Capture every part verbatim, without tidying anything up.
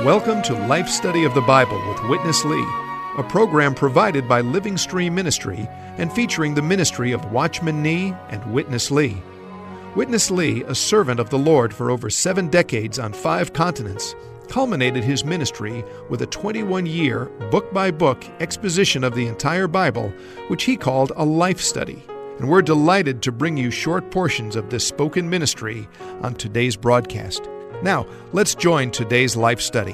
Welcome to Life Study of the Bible with Witness Lee, a program provided by Living Stream Ministry and featuring the ministry of Watchman Nee and Witness Lee. Witness Lee, a servant of the Lord for over seven decades on five continents, culminated his ministry with a twenty-one-year, book-by-book exposition of the entire Bible, which he called a life study. And we're delighted to bring you short portions of this spoken ministry on today's broadcast. Now, let's join today's life study.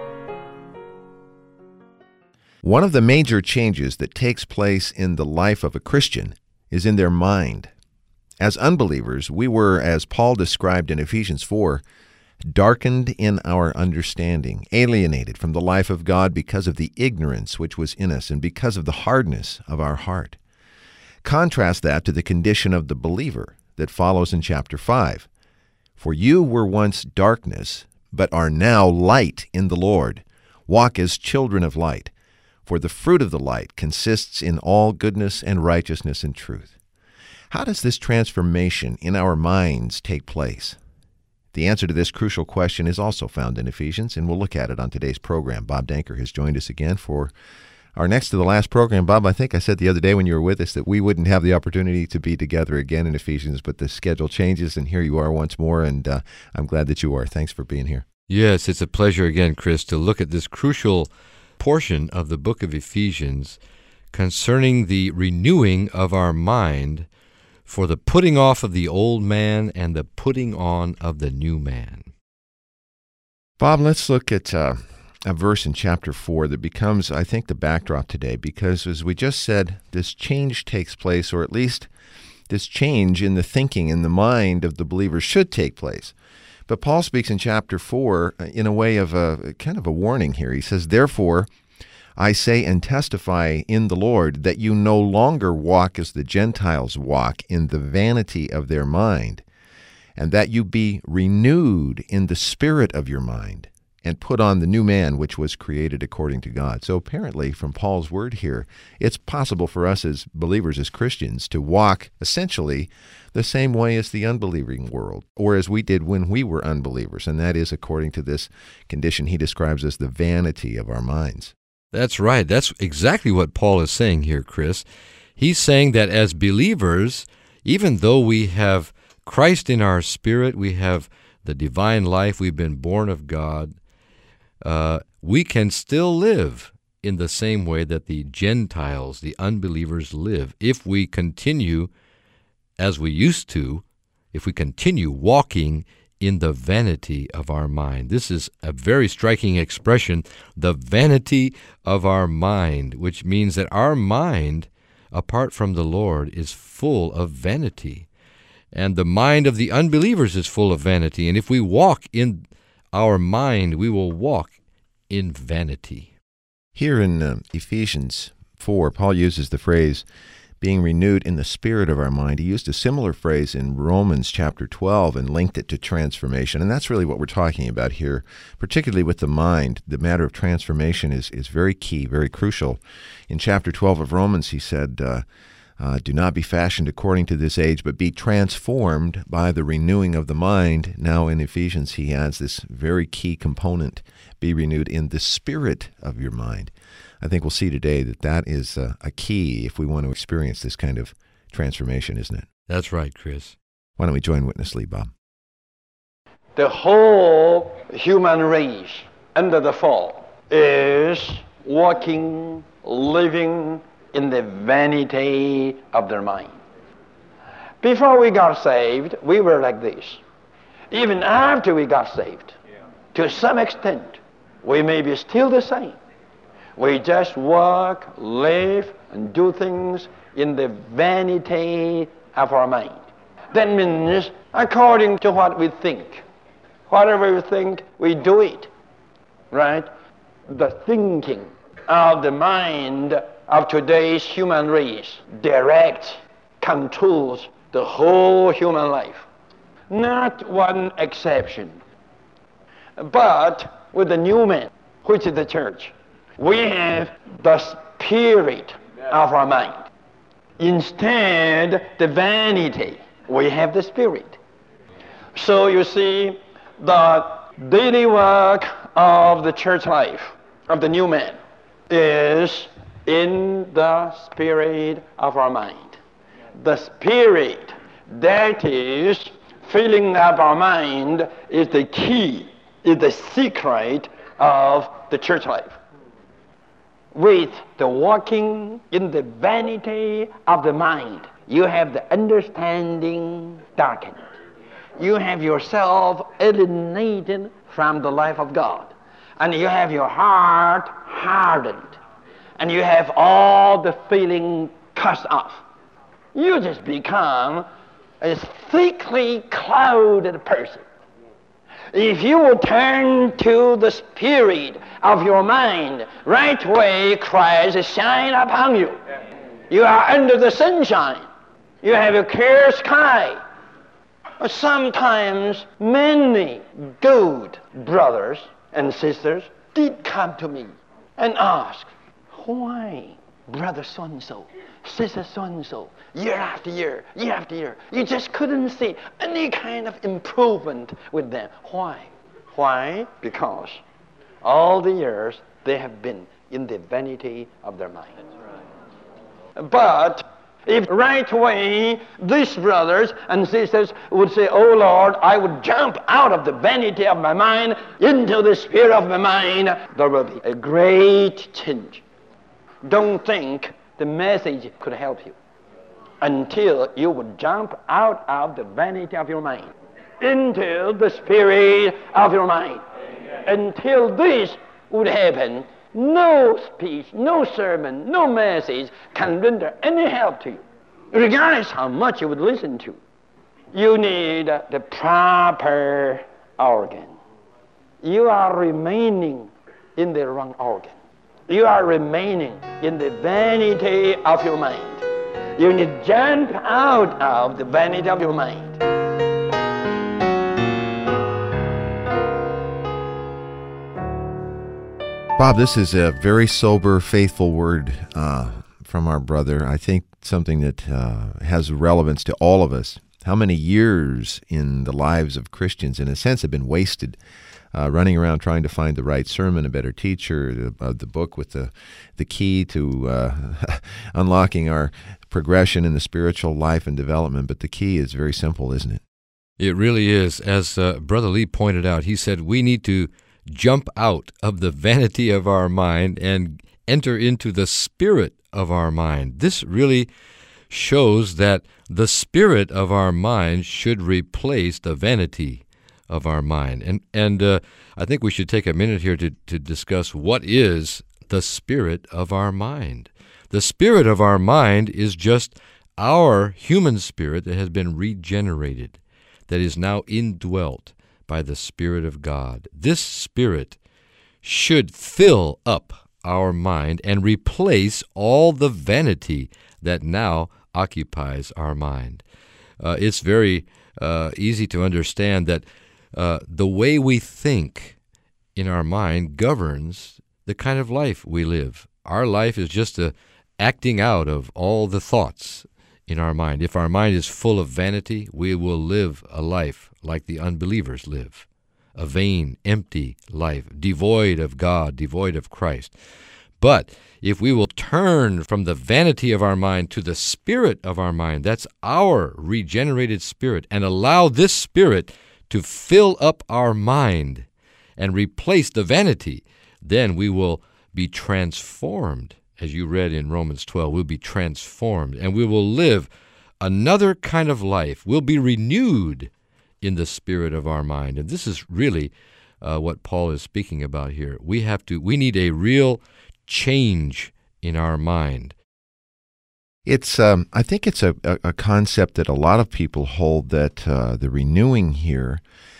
One of the major changes that takes place in the life of a Christian is in their mind. As unbelievers, we were, as Paul described in Ephesians four, darkened in our understanding, alienated from the life of God because of the ignorance which was in us and because of the hardness of our heart. Contrast that to the condition of the believer that follows in chapter five. For you were once darkness, but are now light in the Lord. Walk as children of light, for the fruit of the light consists in all goodness and righteousness and truth. How does this transformation in our minds take place? The answer to this crucial question is also found in Ephesians, and we'll look at it on today's program. Bob Danker has joined us again for our next to the last program. Bob, I think I said the other day when you were with us that we wouldn't have the opportunity to be together again in Ephesians, but the schedule changes, and here you are once more, and uh, I'm glad that you are. Thanks for being here. Yes, it's a pleasure again, Chris, to look at this crucial portion of the book of Ephesians concerning the renewing of our mind for the putting off of the old man and the putting on of the new man. Bob, let's look at uh, a verse in chapter four that becomes, I think, the backdrop today, because as we just said, this change takes place, or at least this change in the thinking in the mind of the believer should take place. But Paul speaks in chapter four in a way of a kind of a warning here. He says, "Therefore, I say and testify in the Lord that you no longer walk as the Gentiles walk in the vanity of their mind, and that you be renewed in the spirit of your mind, and put on the new man which was created according to God." So apparently, from Paul's word here, it's possible for us as believers, as Christians, to walk essentially the same way as the unbelieving world, or as we did when we were unbelievers, and that is according to this condition he describes as the vanity of our minds. That's right. That's exactly what Paul is saying here, Chris. He's saying that as believers, even though we have Christ in our spirit, we have the divine life, we've been born of God, uh, we can still live in the same way that the Gentiles, the unbelievers, live if we continue as we used to, if we continue walking in the vanity of our mind. This is a very striking expression, the vanity of our mind, which means that our mind, apart from the Lord, is full of vanity. And the mind of the unbelievers is full of vanity. And if we walk in our mind, we will walk in vanity. Here in uh, Ephesians four, Paul uses the phrase, being renewed in the spirit of our mind. He used a similar phrase in Romans chapter twelve and linked it to transformation. And that's really what we're talking about here, particularly with the mind. The matter of transformation is, is very key, very crucial. In chapter twelve of Romans, he said, uh, uh, do not be fashioned according to this age, but be transformed by the renewing of the mind. Now in Ephesians, he adds this very key component, be renewed in the spirit of your mind. I think we'll see today that that is a, a key if we want to experience this kind of transformation, isn't it? That's right, Chris. Why don't we join Witness Lee, Bob? The whole human race under the fall is walking, living in the vanity of their mind. Before we got saved, we were like this. Even after we got saved, to some extent, we may be still the same. We just walk, live, and do things in the vanity of our mind. That means according to what we think. Whatever we think, we do it. Right? The thinking of the mind of today's human race directs, controls the whole human life. Not one exception. But with the new man, which is the church, we have the spirit of our mind. Instead, the vanity, we have the spirit. So you see, the daily work of the church life, of the new man, is in the spirit of our mind. The spirit that is filling up our mind is the key, is the secret of the church life. With the walking in the vanity of the mind, you have the understanding darkened. You have yourself alienated from the life of God. And you have your heart hardened. And you have all the feeling cast off. You just become a thickly clouded person. If you will turn to the spirit of your mind, right away Christ shine upon you. You are under the sunshine. You have a clear sky. Sometimes many good brothers and sisters did come to me and ask, why, brother so-and-so, sister so-and-so, year after year, year after year, you just couldn't see any kind of improvement with them. Why? Why? Because all the years they have been in the vanity of their mind. But if right away these brothers and sisters would say, oh Lord, I would jump out of the vanity of my mind into the spirit of my mind, there will be a great change. Don't think the message could help you until you would jump out of the vanity of your mind into the spirit of your mind. Until this would happen, no speech, no sermon, no message can render any help to you, regardless how much you would listen to. You need the proper organ. You are remaining in the wrong organ. You are remaining in the vanity of your mind. You need to jump out of the vanity of your mind. Bob, this is a very sober, faithful word uh, from our brother. I think something that uh, has relevance to all of us. How many years in the lives of Christians, in a sense, have been wasted uh, running around trying to find the right sermon, a better teacher, the, uh, the book with the, the key to uh, unlocking our progression in the spiritual life and development. But the key is very simple, isn't it? It really is. As uh, Brother Lee pointed out, he said we need to jump out of the vanity of our mind and enter into the spirit of our mind. This really shows that the spirit of our mind should replace the vanity of our mind. And and uh, I think we should take a minute here to, to discuss what is the spirit of our mind. The spirit of our mind is just our human spirit that has been regenerated, that is now indwelt by the Spirit of God. This Spirit should fill up our mind and replace all the vanity that now occupies our mind. Uh, it's very uh, easy to understand that uh, the way we think in our mind governs the kind of life we live. Our life is just a acting out of all the thoughts in our mind. If our mind is full of vanity, we will live a life like the unbelievers live, a vain, empty life, devoid of God, devoid of Christ. But if we will turn from the vanity of our mind to the spirit of our mind, that's our regenerated spirit, and allow this spirit to fill up our mind and replace the vanity, then we will be transformed. As you read in Romans twelve, we'll be transformed, and we will live another kind of life. We'll be renewed in the spirit of our mind. And this is really uh, what Paul is speaking about here. We have to, we need a real change in our mind. It's, um, I think it's a, a, a concept that a lot of people hold, that uh, the renewing here,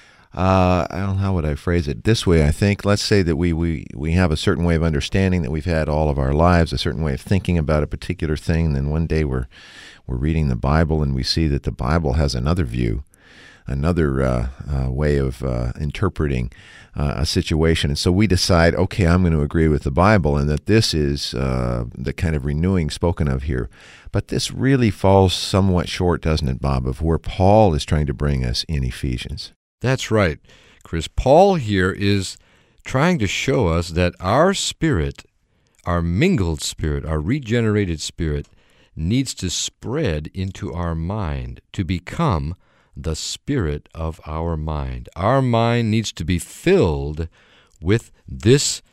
uh, I don't know, how would I phrase it this way, I think. Let's say that we, we, we have a certain way of understanding that we've had all of our lives, a certain way of thinking about a particular thing, and then one day we're, we're reading the Bible and we see that the Bible has another view, another uh, uh, way of uh, interpreting uh, a situation. And so we decide, okay, I'm going to agree with the Bible, and that this is uh, the kind of renewing spoken of here. But this really falls somewhat short, doesn't it, Bob, of where Paul is trying to bring us in Ephesians. That's right, Chris. Paul here is trying to show us that our spirit, our mingled spirit, our regenerated spirit, needs to spread into our mind to become the spirit of our mind. Our mind needs to be filled with this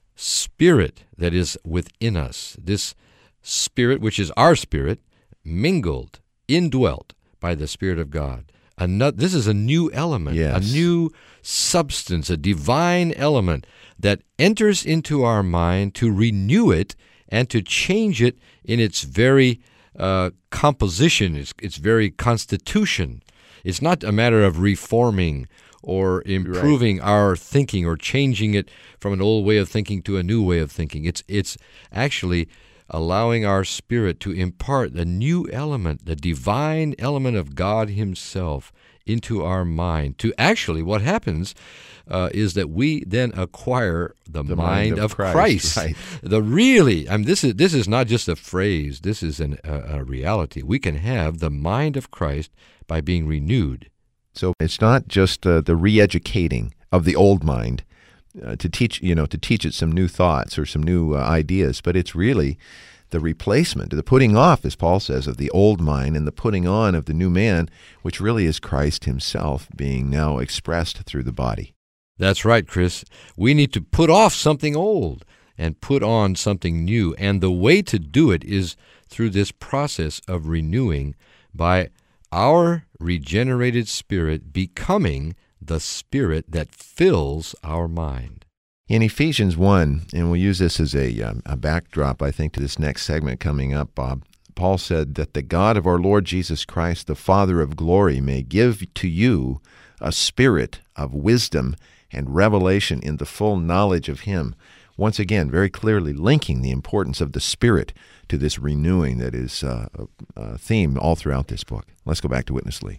spirit that is within us, this spirit which is our spirit, mingled, indwelt by the Spirit of God. Another, this is a new element, Yes. a new substance, a divine element that enters into our mind to renew it and to change it in its very uh, composition, its, its very constitution. It's not a matter of reforming or improving right. our thinking or changing it from an old way of thinking to a new way of thinking. It's it's actually allowing our spirit to impart the new element, the divine element of God Himself into our mind. To actually, what happens uh, is that we then acquire the, the mind, mind of, of Christ. Christ. Right. The really, I mean, this is this is not just a phrase. This is an, a, a reality. We can have the mind of Christ by being renewed. So it's not just uh, the re-educating of the old mind uh, to teach, you know, to teach it some new thoughts or some new uh, ideas, but it's really the replacement, the putting off, as Paul says, of the old mind and the putting on of the new man, which really is Christ Himself being now expressed through the body. That's right, Chris. We need to put off something old and put on something new, and the way to do it is through this process of renewing by our regenerated spirit becoming the spirit that fills our mind. In Ephesians one, and we'll use this as a, um, a backdrop, I think, to this next segment coming up, Bob, Paul said that the God of our Lord Jesus Christ, the Father of glory, may give to you a spirit of wisdom and revelation in the full knowledge of Him. Once again, very clearly linking the importance of the Spirit to this renewing that is uh, a theme all throughout this book. Let's go back to Witness Lee.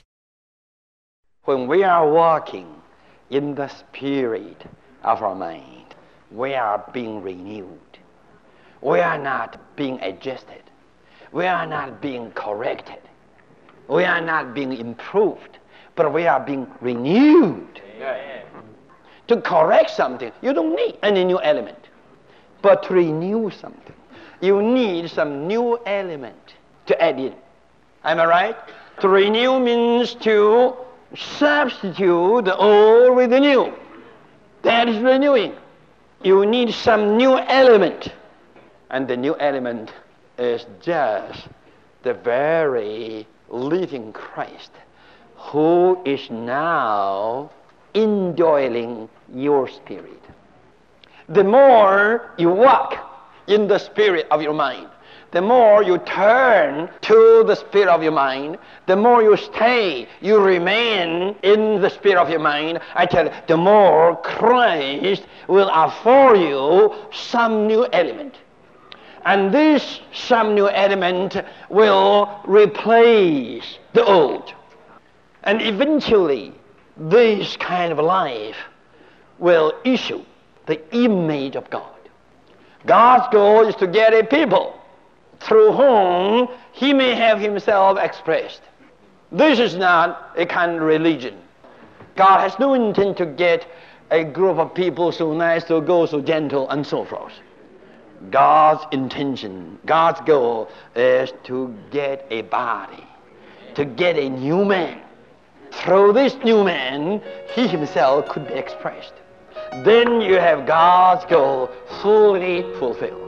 When we are walking in the Spirit of our mind, we are being renewed. We are not being adjusted. We are not being corrected. We are not being improved, but we are being renewed. Amen. To correct something, you don't need any new element. But to renew something, you need some new element to add in. Am I right? To renew means to substitute the old with the new. That is renewing. You need some new element. And the new element is just the very living Christ who is now indwelling your spirit. The more you walk in the spirit of your mind, the more you turn to the spirit of your mind, the more you stay, you remain in the spirit of your mind, I tell you, the more Christ will afford you some new element. And this some new element will replace the old. And eventually, this kind of life will issue the image of God. God's goal is to get a people through whom He may have Himself expressed. This is not a kind of religion. God has no intent to get a group of people so nice, so good, so gentle, and so forth. God's intention, God's goal is to get a body, to get a new man. Through this new man, He Himself could be expressed. Then you have God's goal fully fulfilled.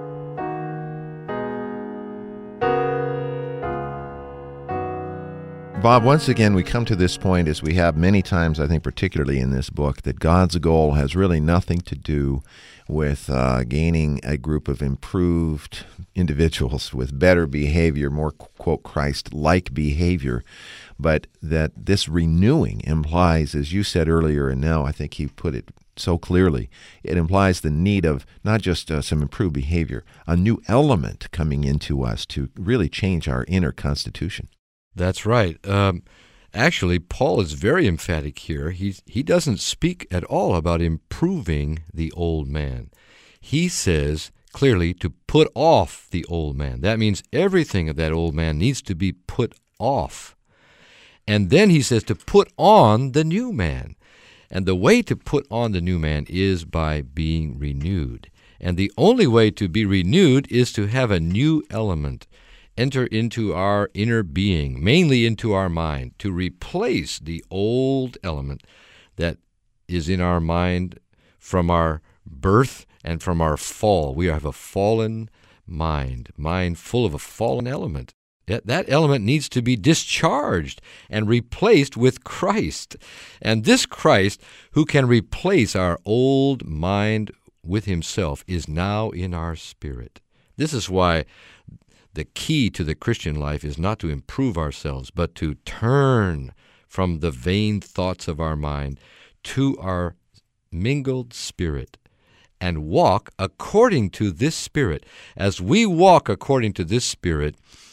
Bob, once again, we come to this point, as we have many times, I think particularly in this book, that God's goal has really nothing to do with uh, gaining a group of improved individuals with better behavior, more, quote, Christ-like behavior, but that this renewing implies, as you said earlier, and now I think he put it so clearly, it implies the need of not just uh, some improved behavior, a new element coming into us to really change our inner constitution. That's right. Um, actually, Paul is very emphatic here. He, he doesn't speak at all about improving the old man. He says clearly to put off the old man. That means everything of that old man needs to be put off. And then he says to put on the new man. And the way to put on the new man is by being renewed. And the only way to be renewed is to have a new element enter into our inner being, mainly into our mind, to replace the old element that is in our mind from our birth and from our fall. We have a fallen mind, mind full of a fallen element. That element needs to be discharged and replaced with Christ. And this Christ, who can replace our old mind with himself, is now in our spirit. This is why the key to the Christian life is not to improve ourselves, but to turn from the vain thoughts of our mind to our mingled spirit and walk according to this Spirit. As we walk according to this Spirit,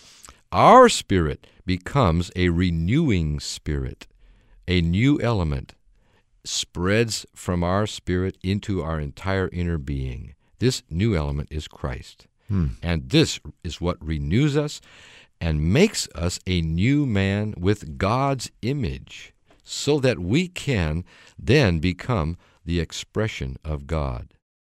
our spirit becomes a renewing spirit. A new element spreads from our spirit into our entire inner being. This new element is Christ. Hmm. And this is what renews us and makes us a new man with God's image, so that we can then become the expression of God.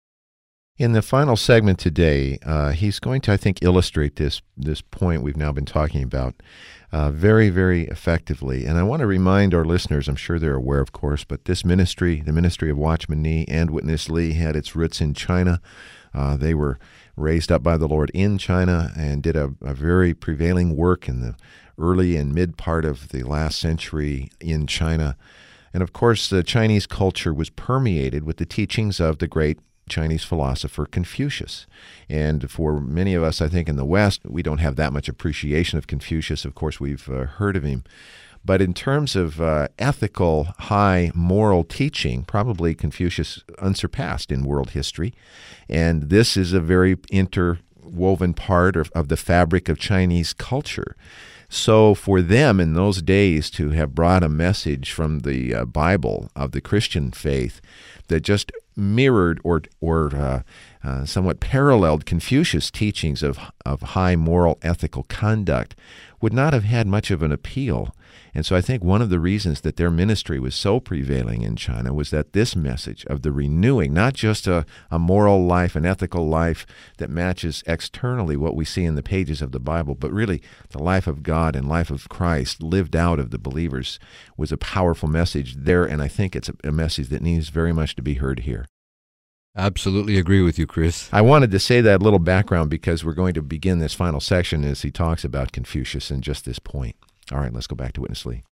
In the final segment today, uh, he's going to, I think, illustrate this this point we've now been talking about uh, very, very effectively. And I want to remind our listeners, I'm sure they're aware, of course, but this ministry, the ministry of Watchman Nee and Witness Lee, had its roots in China. Uh, they were raised up by the Lord in China and did a, a very prevailing work in the early and mid part of the last century in China. And of course, the Chinese culture was permeated with the teachings of the great Chinese philosopher Confucius. And for many of us, I think, in the West, we don't have that much appreciation of Confucius. Of course, we've uh, heard of him. But in terms of uh, ethical, high moral teaching, probably Confucius unsurpassed in world history. And this is a very interwoven part of, of the fabric of Chinese culture. So for them in those days to have brought a message from the uh, Bible of the Christian faith that just mirrored or or uh, uh, somewhat paralleled Confucius' teachings of of high moral ethical conduct would not have had much of an appeal. And so I think one of the reasons that their ministry was so prevailing in China was that this message of the renewing, not just a, a moral life, an ethical life that matches externally what we see in the pages of the Bible, but really the life of God and life of Christ lived out of the believers, was a powerful message there, and I think it's a, a message that needs very much to be heard here. Absolutely agree with you, Chris. I wanted to say that little background because we're going to begin this final section as he talks about Confucius and just this point. All right, let's go back to Witness Lee.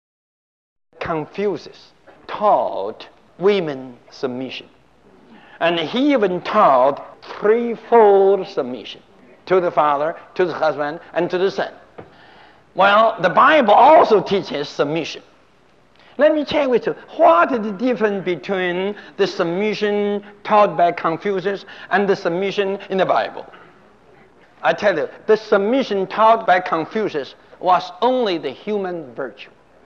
Confucius taught women submission. And he even taught threefold submission to the father, to the husband, and to the son. Well, the Bible also teaches submission. Let me check with you, what is the difference between the submission taught by Confucius and the submission in the Bible? I tell you, the submission taught by Confucius was only the human virtue.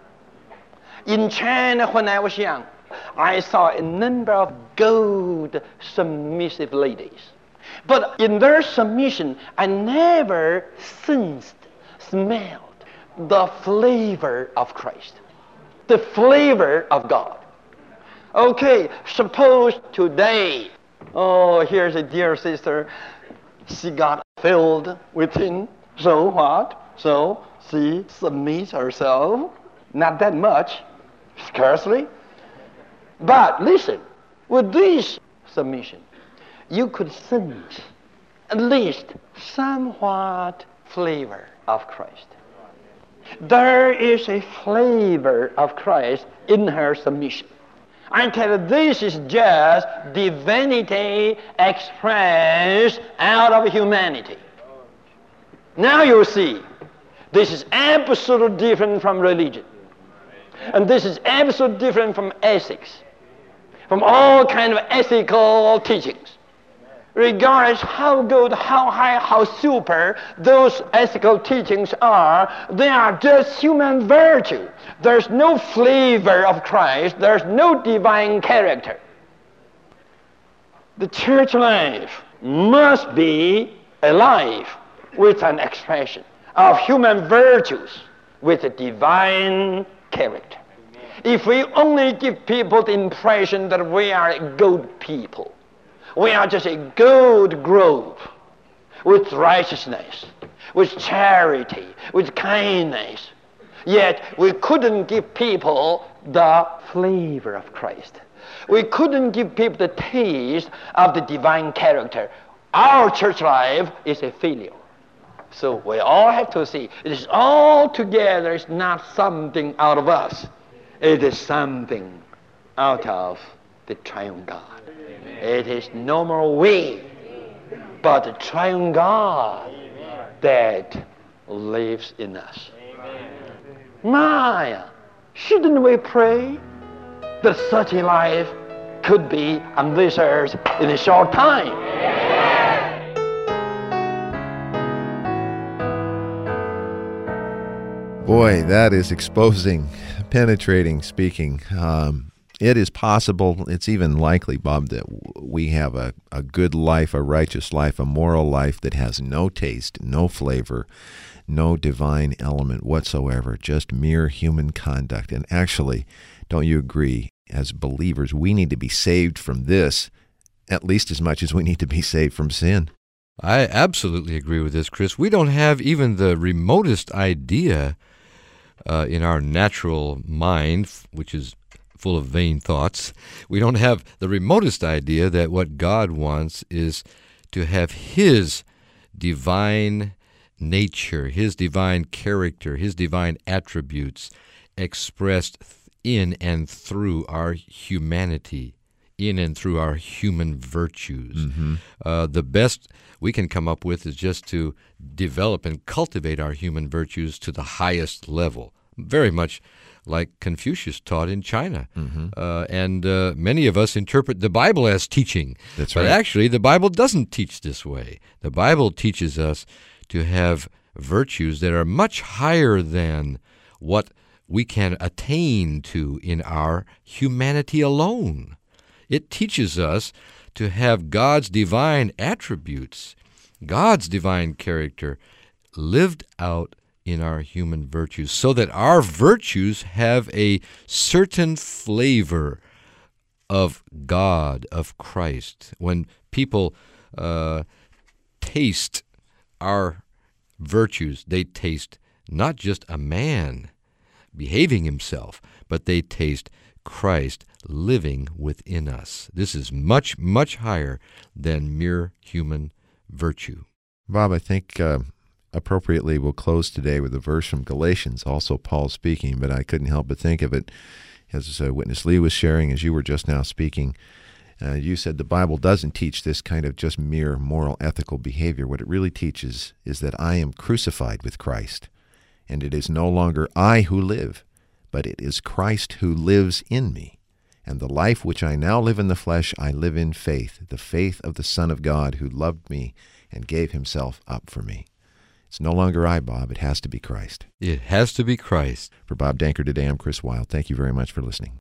In China, when I was young, I saw a number of good submissive ladies. But in their submission, I never sensed, smelled the flavor of Christ, the flavor of God. Okay, suppose today, oh, here's a dear sister, she got filled within, so what? So she submits herself, not that much, scarcely. But listen, with this submission, you could sense at least somewhat flavor of Christ. There is a flavor of Christ in her submission. I tell you, this is just divinity expressed out of humanity. Now you see, this is absolutely different from religion. And this is absolutely different from ethics, from all kind of ethical teachings. Regardless how good, how high, how super those ethical teachings are, they are just human virtue. There's no flavor of Christ. There's no divine character. The church life must be a life with an expression of human virtues with a divine character. if we only give people the impression that we are a good people, we are just a good group with righteousness, with charity, with kindness, yet we couldn't give people the flavor of Christ. We couldn't give people the taste of the divine character. Our church life is a failure. So we all have to see it is all together. It's not something out of us. It is something out of the triune God. Amen. It is no more we, but the triune God Amen. That lives in us. Amen. My, shouldn't we pray that such a life could be on this earth in a short time? Amen. Boy, that is exposing, penetrating speaking. Um, it is possible, it's even likely, Bob, that we have a, a good life, a righteous life, a moral life that has no taste, no flavor, no divine element whatsoever, just mere human conduct. And actually, don't you agree, as believers, we need to be saved from this at least as much as we need to be saved from sin? I absolutely agree with this, Chris. We don't have even the remotest idea uh, in our natural mind, which is full of vain thoughts. We don't have the remotest idea that what God wants is to have His divine nature, His divine character, His divine attributes expressed in and through our humanity, in and through our human virtues. Mm-hmm. Uh, the best we can come up with is just to develop and cultivate our human virtues to the highest level, very much like Confucius taught in China. Mm-hmm. Uh, and uh, many of us interpret the Bible as teaching. That's but right. actually, the Bible doesn't teach this way. The Bible teaches us to have virtues that are much higher than what we can attain to in our humanity alone. It teaches us to have God's divine attributes, God's divine character, lived out in our human virtues, so that our virtues have a certain flavor of God, of Christ. When people uh, taste our virtues, they taste not just a man behaving himself, but they taste Christ living within us. This is much, much higher than mere human virtue. Bob, I think uh, appropriately we'll close today with a verse from Galatians, also Paul speaking, but I couldn't help but think of it as uh, Witness Lee was sharing, as you were just now speaking. Uh, you said the Bible doesn't teach this kind of just mere moral, ethical behavior. What it really teaches is that I am crucified with Christ, and it is no longer I who live, but it is Christ who lives in me. And the life which I now live in the flesh, I live in faith, the faith of the Son of God who loved me and gave himself up for me. It's no longer I, Bob. It has to be Christ. It has to be Christ. For Bob Danker today, I'm Chris Wilde. Thank you very much for listening.